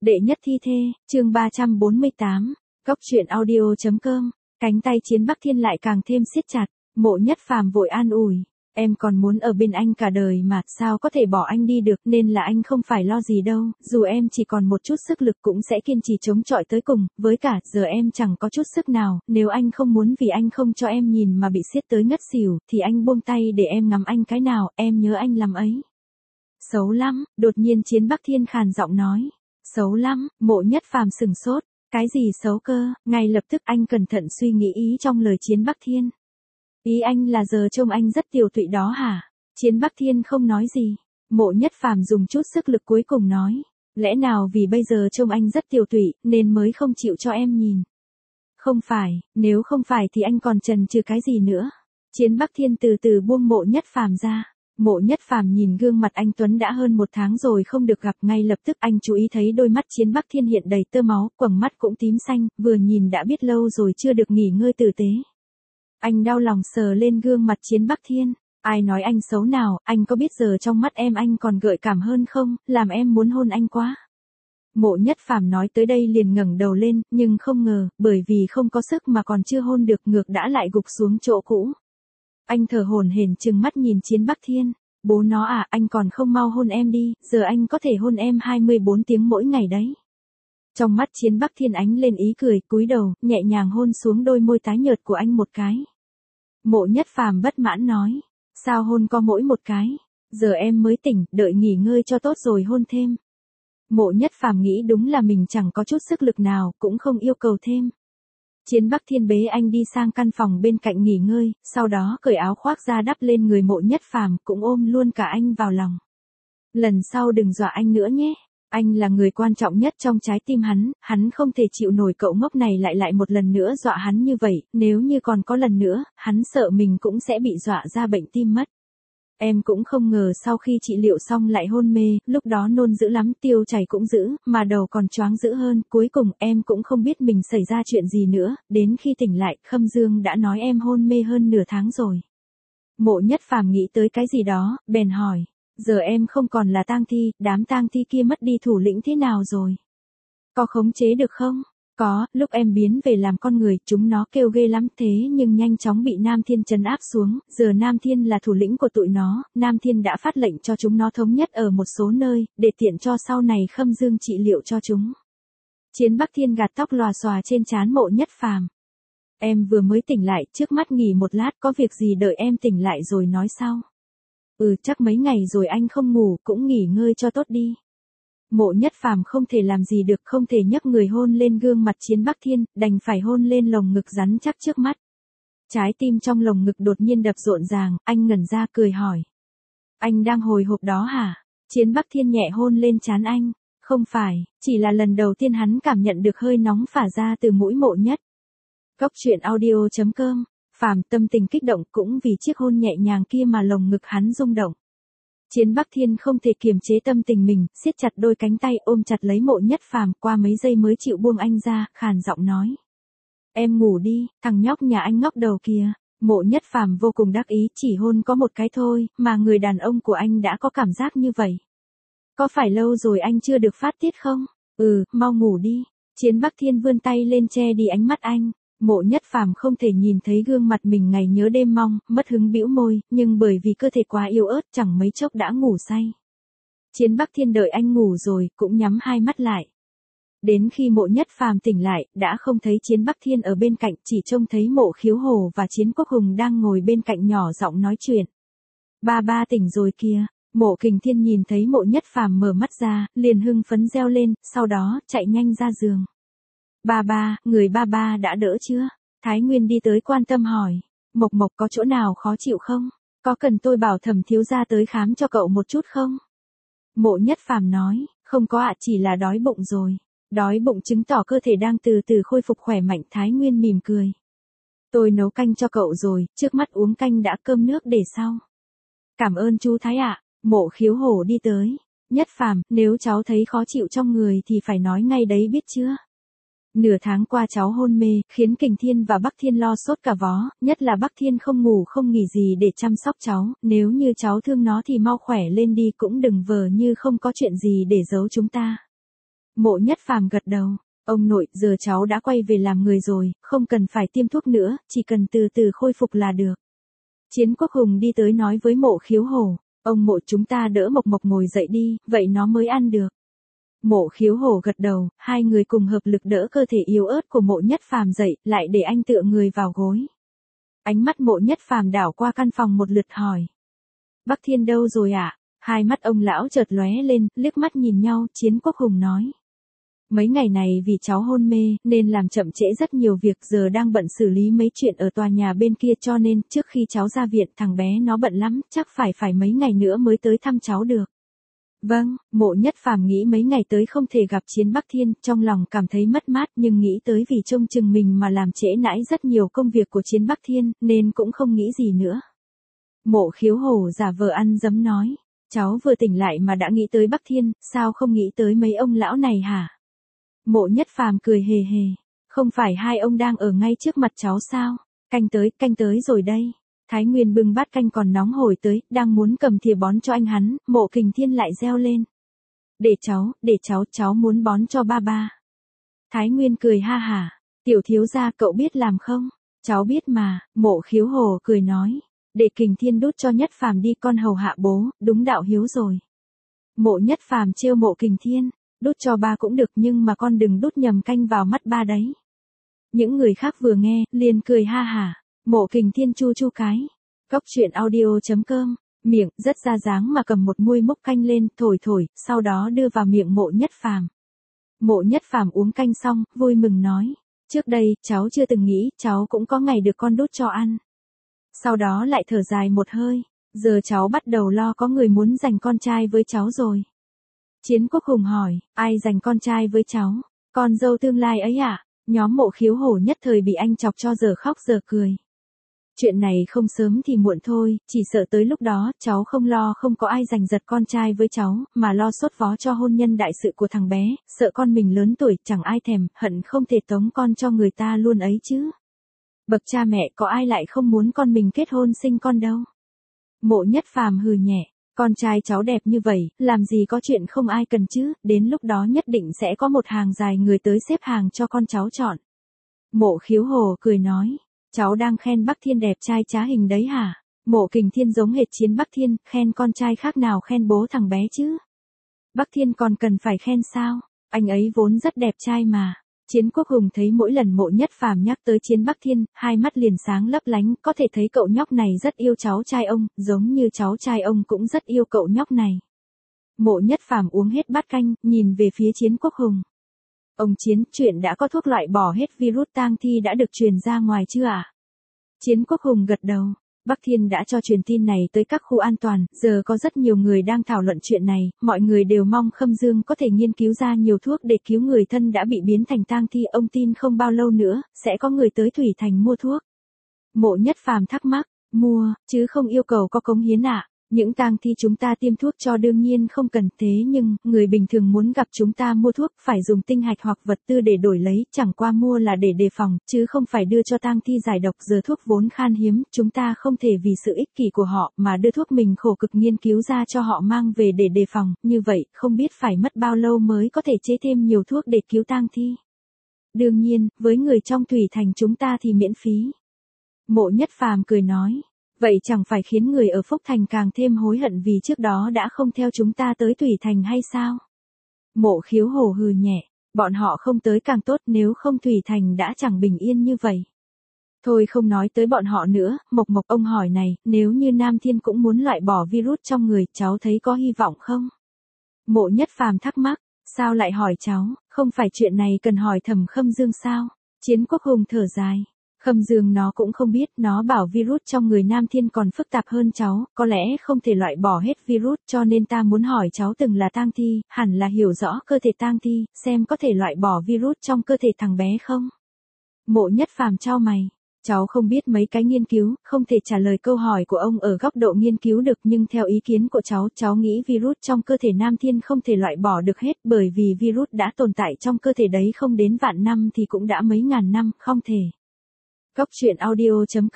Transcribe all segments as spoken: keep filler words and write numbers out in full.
Đệ nhất thi thê, chương ba trăm bốn mươi tám, Cốc truyện audio.com, cánh tay Chiến Bắc Thiên lại càng thêm siết chặt, Mộ Nhất Phàm vội an ủi, em còn muốn ở bên anh cả đời mà, sao có thể bỏ anh đi được, nên là anh không phải lo gì đâu, dù em chỉ còn một chút sức lực cũng sẽ kiên trì chống chọi tới cùng, với cả, giờ em chẳng có chút sức nào, nếu anh không muốn vì anh không cho em nhìn mà bị siết tới ngất xỉu, thì anh buông tay để em ngắm anh cái nào, em nhớ anh lắm ấy. Xấu lắm, đột nhiên Chiến Bắc Thiên khàn giọng nói. Xấu lắm, Mộ Nhất Phàm sừng sốt, cái gì xấu cơ, ngay lập tức anh cẩn thận suy nghĩ ý trong lời Chiến Bắc Thiên. Ý anh là giờ trông anh rất tiều tụy đó hả? Chiến Bắc Thiên không nói gì, Mộ Nhất Phàm dùng chút sức lực cuối cùng nói, lẽ nào vì bây giờ trông anh rất tiều tụy, nên mới không chịu cho em nhìn? Không phải, nếu không phải thì anh còn chần chừ cái gì nữa? Chiến Bắc Thiên từ từ buông Mộ Nhất Phàm ra. Mộ Nhất Phàm nhìn gương mặt anh Tuấn đã hơn một tháng rồi không được gặp, ngay lập tức anh chú ý thấy đôi mắt Chiến Bắc Thiên hiện đầy tơ máu, quầng mắt cũng tím xanh, vừa nhìn đã biết lâu rồi chưa được nghỉ ngơi tử tế. Anh đau lòng sờ lên gương mặt Chiến Bắc Thiên, ai nói anh xấu nào, anh có biết giờ trong mắt em anh còn gợi cảm hơn không, làm em muốn hôn anh quá. Mộ Nhất Phàm nói tới đây liền ngẩng đầu lên, nhưng không ngờ, bởi vì không có sức mà còn chưa hôn được ngược đã lại gục xuống chỗ cũ. Anh thở hổn hển trừng mắt nhìn Chiến Bắc Thiên, bố nó à, anh còn không mau hôn em đi, giờ anh có thể hôn em hai mươi bốn tiếng mỗi ngày đấy. Trong mắt Chiến Bắc Thiên ánh lên ý cười, cúi đầu, nhẹ nhàng hôn xuống đôi môi tái nhợt của anh một cái. Mộ Nhất Phàm bất mãn nói, sao hôn có mỗi một cái, giờ em mới tỉnh, đợi nghỉ ngơi cho tốt rồi hôn thêm. Mộ Nhất Phàm nghĩ đúng là mình chẳng có chút sức lực nào, cũng không yêu cầu thêm. Chiến Bắc Thiên bế anh đi sang căn phòng bên cạnh nghỉ ngơi, sau đó cởi áo khoác ra đắp lên người Mộ Nhất Phàm, cũng ôm luôn cả anh vào lòng. Lần sau đừng dọa anh nữa nhé, anh là người quan trọng nhất trong trái tim hắn, hắn không thể chịu nổi cậu ngốc này lại lại một lần nữa dọa hắn như vậy, nếu như còn có lần nữa, hắn sợ mình cũng sẽ bị dọa ra bệnh tim mất. Em cũng không ngờ sau khi trị liệu xong lại hôn mê, lúc đó nôn dữ lắm, tiêu chảy cũng dữ, mà đầu còn choáng dữ hơn, cuối cùng em cũng không biết mình xảy ra chuyện gì nữa, đến khi tỉnh lại, Khâm Dương đã nói em hôn mê hơn nửa tháng rồi. Mộ Nhất Phàm nghĩ tới cái gì đó, bèn hỏi, giờ em không còn là tang thi, đám tang thi kia mất đi thủ lĩnh thế nào rồi? Có khống chế được không? Có, lúc em biến về làm con người, chúng nó kêu ghê lắm thế nhưng nhanh chóng bị Nam Thiên trấn áp xuống, giờ Nam Thiên là thủ lĩnh của tụi nó, Nam Thiên đã phát lệnh cho chúng nó thống nhất ở một số nơi, để tiện cho sau này Khâm Dương trị liệu cho chúng. Chiến Bắc Thiên gạt tóc lòa xòa trên trán Mộ Nhất Phàm. Em vừa mới tỉnh lại, trước mắt nghỉ một lát, có việc gì đợi em tỉnh lại rồi nói sau. Ừ, chắc mấy ngày rồi anh không ngủ, cũng nghỉ ngơi cho tốt đi. Mộ Nhất Phàm không thể làm gì được, không thể nhấc người hôn lên gương mặt Chiến Bắc Thiên, đành phải hôn lên lồng ngực rắn chắc trước mắt. Trái tim trong lồng ngực đột nhiên đập rộn ràng, anh ngẩn ra cười hỏi. Anh đang hồi hộp đó hả? Chiến Bắc Thiên nhẹ hôn lên trán anh. Không phải, chỉ là lần đầu tiên hắn cảm nhận được hơi nóng phả ra từ mũi Mộ Nhất. Cốc truyện audio.com, Phàm tâm tình kích động cũng vì chiếc hôn nhẹ nhàng kia mà lồng ngực hắn rung động. Chiến Bắc Thiên không thể kiềm chế tâm tình mình, siết chặt đôi cánh tay ôm chặt lấy Mộ Nhất Phàm, qua mấy giây mới chịu buông anh ra, khàn giọng nói. Em ngủ đi, thằng nhóc nhà anh ngóc đầu kìa. Mộ Nhất Phàm vô cùng đắc ý, chỉ hôn có một cái thôi, mà người đàn ông của anh đã có cảm giác như vậy. Có phải lâu rồi anh chưa được phát tiết không? Ừ, mau ngủ đi. Chiến Bắc Thiên vươn tay lên che đi ánh mắt anh. Mộ Nhất Phàm không thể nhìn thấy gương mặt mình ngày nhớ đêm mong, mất hứng bĩu môi, nhưng bởi vì cơ thể quá yếu ớt chẳng mấy chốc đã ngủ say. Chiến Bắc Thiên đợi anh ngủ rồi, cũng nhắm hai mắt lại. Đến khi Mộ Nhất Phàm tỉnh lại, đã không thấy Chiến Bắc Thiên ở bên cạnh, chỉ trông thấy Mộ Khiếu Hồ và Chiến Quốc Hùng đang ngồi bên cạnh nhỏ giọng nói chuyện. Ba ba tỉnh rồi kìa. Mộ Kình Thiên nhìn thấy Mộ Nhất Phàm mở mắt ra, liền hưng phấn reo lên, sau đó chạy nhanh ra giường. Ba ba, người ba ba đã đỡ chưa? Thái Nguyên đi tới quan tâm hỏi. Mộc Mộc có chỗ nào khó chịu không? Có cần tôi bảo Thẩm thiếu gia tới khám cho cậu một chút không? Mộ Nhất Phàm nói, không có ạ, chỉ là đói bụng rồi. Đói bụng chứng tỏ cơ thể đang từ từ khôi phục khỏe mạnh. Thái Nguyên mỉm cười. Tôi nấu canh cho cậu rồi, trước mắt uống canh đã, cơm nước để sau. Cảm ơn chú Thái ạ. Mộ Khiếu Hổ đi tới. Nhất Phàm, nếu cháu thấy khó chịu trong người thì phải nói ngay đấy biết chưa? Nửa tháng qua cháu hôn mê, khiến Kình Thiên và Bắc Thiên lo sốt cả vó, nhất là Bắc Thiên không ngủ không nghỉ gì để chăm sóc cháu, nếu như cháu thương nó thì mau khỏe lên đi, cũng đừng vờ như không có chuyện gì để giấu chúng ta. Mộ Nhất Phàm gật đầu. Ông nội, giờ cháu đã quay về làm người rồi, không cần phải tiêm thuốc nữa, chỉ cần từ từ khôi phục là được. Chiến Quốc Hùng đi tới nói với Mộ Khiếu Hổ, ông Mộ chúng ta đỡ Mộc Mộc ngồi dậy đi, vậy nó mới ăn được. Mộ Khiếu Hổ gật đầu, hai người cùng hợp lực đỡ cơ thể yếu ớt của Mộ Nhất Phàm dậy, lại để anh tựa người vào gối. Ánh mắt Mộ Nhất Phàm đảo qua căn phòng một lượt hỏi. Bắc Thiên đâu rồi ạ? À? Hai mắt ông lão chợt lóe lên, liếc mắt nhìn nhau, Chiến Quốc Hùng nói. Mấy ngày này vì cháu hôn mê, nên làm chậm trễ rất nhiều việc, giờ đang bận xử lý mấy chuyện ở tòa nhà bên kia, cho nên, trước khi cháu ra viện, thằng bé nó bận lắm, chắc phải phải mấy ngày nữa mới tới thăm cháu được. Vâng, Mộ Nhất Phàm nghĩ mấy ngày tới không thể gặp Chiến Bắc Thiên, trong lòng cảm thấy mất mát, nhưng nghĩ tới vì trông chừng mình mà làm trễ nãi rất nhiều công việc của Chiến Bắc Thiên, nên cũng không nghĩ gì nữa. Mộ Khiếu Hổ giả vờ ăn dấm nói, cháu vừa tỉnh lại mà đã nghĩ tới Bắc Thiên, sao không nghĩ tới mấy ông lão này hả? Mộ Nhất Phàm cười hề hề, không phải hai ông đang ở ngay trước mặt cháu sao? Canh tới, canh tới rồi đây. Thái Nguyên bưng bát canh còn nóng hổi tới, đang muốn cầm thìa bón cho anh hắn, Mộ Kình Thiên lại reo lên. Để cháu, để cháu, cháu muốn bón cho ba ba. Thái Nguyên cười ha hả, tiểu thiếu gia cậu biết làm không? Cháu biết mà, Mộ Khiếu Hổ cười nói. Để Kình Thiên đút cho Nhất Phàm đi, con hầu hạ bố, đúng đạo hiếu rồi. Mộ Nhất Phàm trêu Mộ Kình Thiên, đút cho ba cũng được nhưng mà con đừng đút nhầm canh vào mắt ba đấy. Những người khác vừa nghe, liền cười ha hả. Mộ Kình Thiên chu chu cái. Cóc truyện audio chấm com, miệng rất ra dáng mà cầm một muôi múc canh lên, thổi thổi, sau đó đưa vào miệng Mộ Nhất Phàm. Mộ Nhất Phàm uống canh xong, vui mừng nói, trước đây, cháu chưa từng nghĩ, cháu cũng có ngày được con đút cho ăn. Sau đó lại thở dài một hơi, giờ cháu bắt đầu lo có người muốn giành con trai với cháu rồi. Chiến Quốc Hùng hỏi, ai giành con trai với cháu? Con dâu tương lai ấy à? Nhóm Mộ Khiếu Hổ nhất thời bị anh chọc cho giờ khóc giờ cười. Chuyện này không sớm thì muộn thôi, chỉ sợ tới lúc đó, cháu không lo không có ai giành giật con trai với cháu, mà lo sốt vó cho hôn nhân đại sự của thằng bé, sợ con mình lớn tuổi, chẳng ai thèm, hận không thể tống con cho người ta luôn ấy chứ. Bậc cha mẹ có ai lại không muốn con mình kết hôn sinh con đâu. Mộ Nhất Phàm hừ nhẹ, con trai cháu đẹp như vậy, làm gì có chuyện không ai cần chứ, đến lúc đó nhất định sẽ có một hàng dài người tới xếp hàng cho con cháu chọn. Mộ Khiếu Hổ cười nói, cháu đang khen Bắc Thiên đẹp trai trá hình đấy hả? Mộ Kình Thiên giống hệt Chiến Bắc Thiên, khen con trai khác nào khen bố thằng bé chứ? Bắc Thiên còn cần phải khen sao? Anh ấy vốn rất đẹp trai mà. Chiến Quốc Hùng thấy mỗi lần Mộ Nhất Phàm nhắc tới Chiến Bắc Thiên, hai mắt liền sáng lấp lánh, có thể thấy cậu nhóc này rất yêu cháu trai ông, giống như cháu trai ông cũng rất yêu cậu nhóc này. Mộ Nhất Phàm uống hết bát canh, nhìn về phía Chiến Quốc Hùng. Ông Chiến, chuyện đã có thuốc loại bỏ hết virus tang thi đã được truyền ra ngoài chưa ạ? À? Chiến Quốc Hùng gật đầu. Bắc Thiên đã cho truyền tin này tới các khu an toàn, giờ có rất nhiều người đang thảo luận chuyện này, mọi người đều mong Khâm Dương có thể nghiên cứu ra nhiều thuốc để cứu người thân đã bị biến thành tang thi, ông tin không bao lâu nữa, sẽ có người tới Thủy Thành mua thuốc. Mộ Nhất Phàm thắc mắc, mua, chứ không yêu cầu có cống hiến ạ. À? Những tang thi chúng ta tiêm thuốc cho đương nhiên không cần, thế nhưng, người bình thường muốn gặp chúng ta mua thuốc, phải dùng tinh hạch hoặc vật tư để đổi lấy, chẳng qua mua là để đề phòng, chứ không phải đưa cho tang thi giải độc, giờ thuốc vốn khan hiếm, chúng ta không thể vì sự ích kỷ của họ, mà đưa thuốc mình khổ cực nghiên cứu ra cho họ mang về để đề phòng, như vậy, không biết phải mất bao lâu mới có thể chế thêm nhiều thuốc để cứu tang thi. Đương nhiên, với người trong Thủy Thành chúng ta thì miễn phí. Mộ Nhất Phàm cười nói. Vậy chẳng phải khiến người ở Phúc Thành càng thêm hối hận vì trước đó đã không theo chúng ta tới Thủy Thành hay sao? Mộ Khiếu Hổ hừ nhẹ, bọn họ không tới càng tốt, nếu không Thủy Thành đã chẳng bình yên như vậy. Thôi không nói tới bọn họ nữa, Mộc Mộc ông hỏi này, nếu như Nam Thiên cũng muốn loại bỏ virus trong người, cháu thấy có hy vọng không? Mộ Nhất Phàm thắc mắc, sao lại hỏi cháu, không phải chuyện này cần hỏi Thẩm Khâm Dương sao? Chiến Quốc Hùng thở dài. Khâm Dương nó cũng không biết, nó bảo virus trong người Nam Thiên còn phức tạp hơn cháu, có lẽ không thể loại bỏ hết virus, cho nên ta muốn hỏi cháu từng là tang thi, hẳn là hiểu rõ cơ thể tang thi, xem có thể loại bỏ virus trong cơ thể thằng bé không? Mộ Nhất Phàm chau mày, cháu không biết mấy cái nghiên cứu, không thể trả lời câu hỏi của ông ở góc độ nghiên cứu được, nhưng theo ý kiến của cháu, cháu nghĩ virus trong cơ thể Nam Thiên không thể loại bỏ được hết, bởi vì virus đã tồn tại trong cơ thể đấy không đến vạn năm thì cũng đã mấy ngàn năm, không thể. Cóc truyện audio chấm com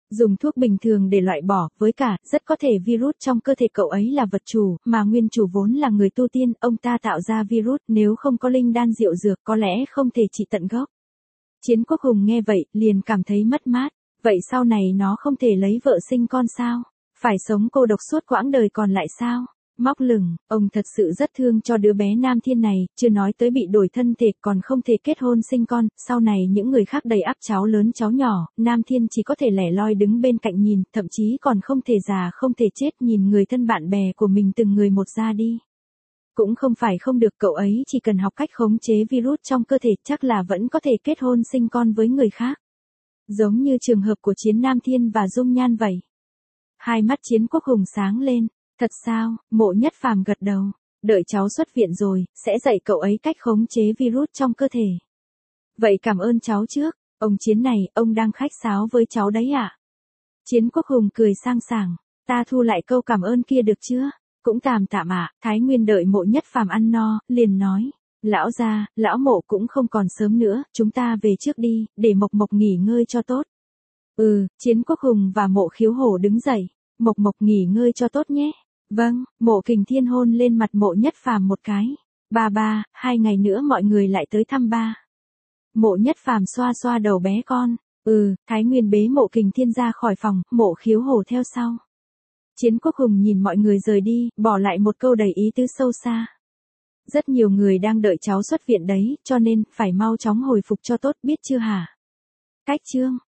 Dùng thuốc bình thường để loại bỏ, với cả, rất có thể virus trong cơ thể cậu ấy là vật chủ, mà nguyên chủ vốn là người tu tiên, ông ta tạo ra virus, nếu không có linh đan diệu dược có lẽ không thể trị tận gốc. Chiến Quốc Hùng nghe vậy, liền cảm thấy mất mát, vậy sau này nó không thể lấy vợ sinh con sao? Phải sống cô độc suốt quãng đời còn lại sao? Móc lửng, ông thật sự rất thương cho đứa bé Nam Thiên này, chưa nói tới bị đổi thân thể còn không thể kết hôn sinh con, sau này những người khác đầy ắp cháu lớn cháu nhỏ, Nam Thiên chỉ có thể lẻ loi đứng bên cạnh nhìn, thậm chí còn không thể già không thể chết nhìn người thân bạn bè của mình từng người một ra đi. Cũng không phải không được, cậu ấy chỉ cần học cách khống chế virus trong cơ thể chắc là vẫn có thể kết hôn sinh con với người khác. Giống như trường hợp của Chiến Nam Thiên và Dung Nhan vậy. Hai mắt Chiến Quốc Hùng sáng lên. Thật sao? Mộ Nhất Phàm gật đầu. Đợi cháu xuất viện rồi, sẽ dạy cậu ấy cách khống chế virus trong cơ thể. Vậy cảm ơn cháu trước. Ông Chiến này, ông đang khách sáo với cháu đấy ạ. À? Chiến Quốc Hùng cười sang sảng. Ta thu lại câu cảm ơn kia được chưa? Cũng tạm tạm ạ. À. Thái Nguyên đợi Mộ Nhất Phàm ăn no, liền nói. Lão gia, lão Mộ cũng không còn sớm nữa, chúng ta về trước đi, để Mộc Mộc nghỉ ngơi cho tốt. Ừ, Chiến Quốc Hùng và Mộ Khiếu Hổ đứng dậy. Mộc Mộc nghỉ ngơi cho tốt nhé. Vâng, Mộ Kình Thiên hôn lên mặt Mộ Nhất Phàm một cái. Ba ba, hai ngày nữa mọi người lại tới thăm ba. Mộ Nhất Phàm xoa xoa đầu bé con. Ừ, Thái Nguyên bế Mộ Kình Thiên ra khỏi phòng, Mộ Khiếu Hổ theo sau. Chiến Quốc Hùng nhìn mọi người rời đi, bỏ lại một câu đầy ý tứ sâu xa. Rất nhiều người đang đợi cháu xuất viện đấy, cho nên, phải mau chóng hồi phục cho tốt, biết chưa hả? Cách chương.